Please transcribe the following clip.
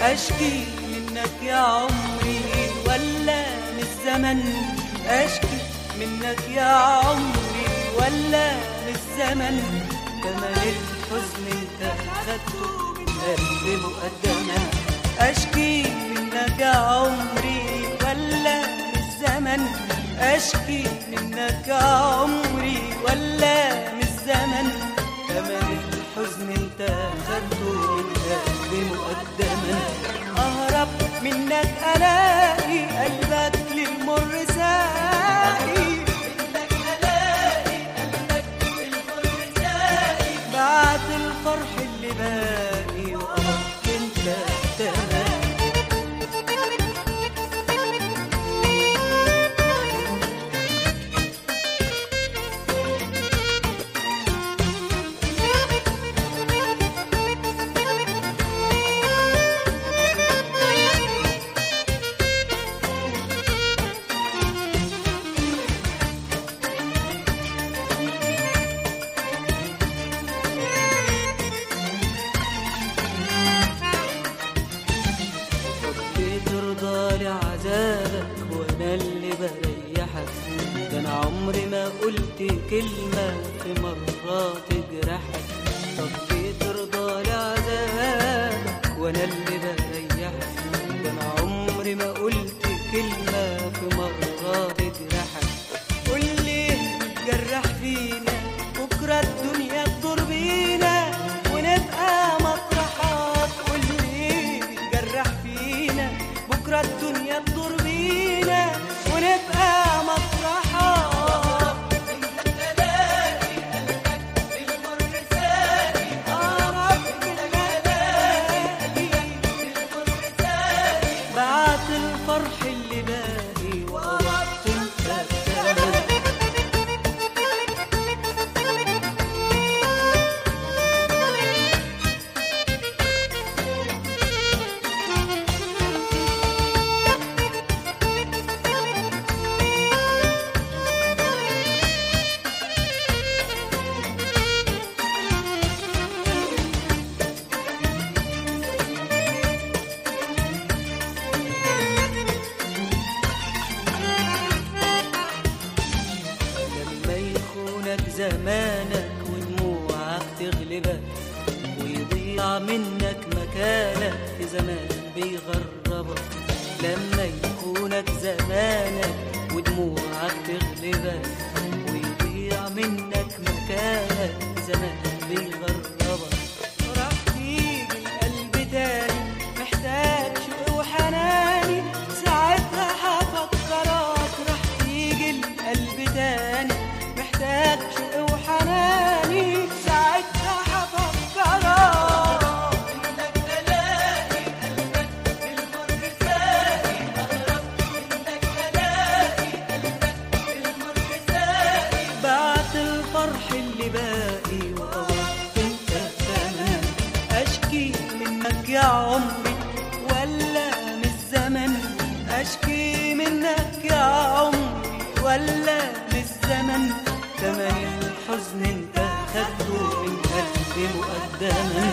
أشكي منك يا عمري ولا من الزمن؟ أشكي منك يا عمري ولا من الزمن؟ تمن الحزن انت خدته من قلبي مقدما. أشكي منك يا عمري ولا من الزمن؟ أشكي منك يا عمري ولا من الزمن؟ تمن الحزن انت خدته من قلبي مقدما. أهرب منك ألاقي قلبك للمر ساقي، منك ألاقي قلبك للمر ساقي، بعد الفرح اللي باقي وقربت انت تمام. عذابك وانا اللي بريحك، ده انا عمري ما قلت كلمة في مرة تجرحك. طب ليه ترضى لعذابك وانا اللي بريحك، ده انا عمري ما قلت كلمة في مرة تجرحك. قول ليه بتجرح فينا بكرة الدنيا تدور بينا ونبقى مطرحات؟ قول ليه بتجرح فينا بكرة الدنيا تدور بينا ونبقى مطرحات؟ انت تلاقي قلبك للمر ساقي، قرب منك الاقي للمر ساقي، بعت الفرح اللي باقي وقربت انت الثمن. زمانك ودموعك تغلبك ويضيع منك مكانك في زمان بيغربك. لما يكونك زمانك ودموعك تغلبك ويضيع منك مكانك في زمان بيغربك، راح تيجي القلب تاني محتاج شوق وحناني، ساعتها هفكرك. راح تيجي القلب تاني محتاج شوق وحناني، ساعتها هفكرك. انك تلاقي قلبك للمر ساقي، اقرب انك تلاقي قلبك للمر ساقي، بعت الفرح اللي باقي وقربت انت الثمن. اشكي منك يا عمري ولا من الزمن؟ اشكي منك يا عمري ولا من الزمن؟ تمن الحزن انت خدته من قلبي مقدما.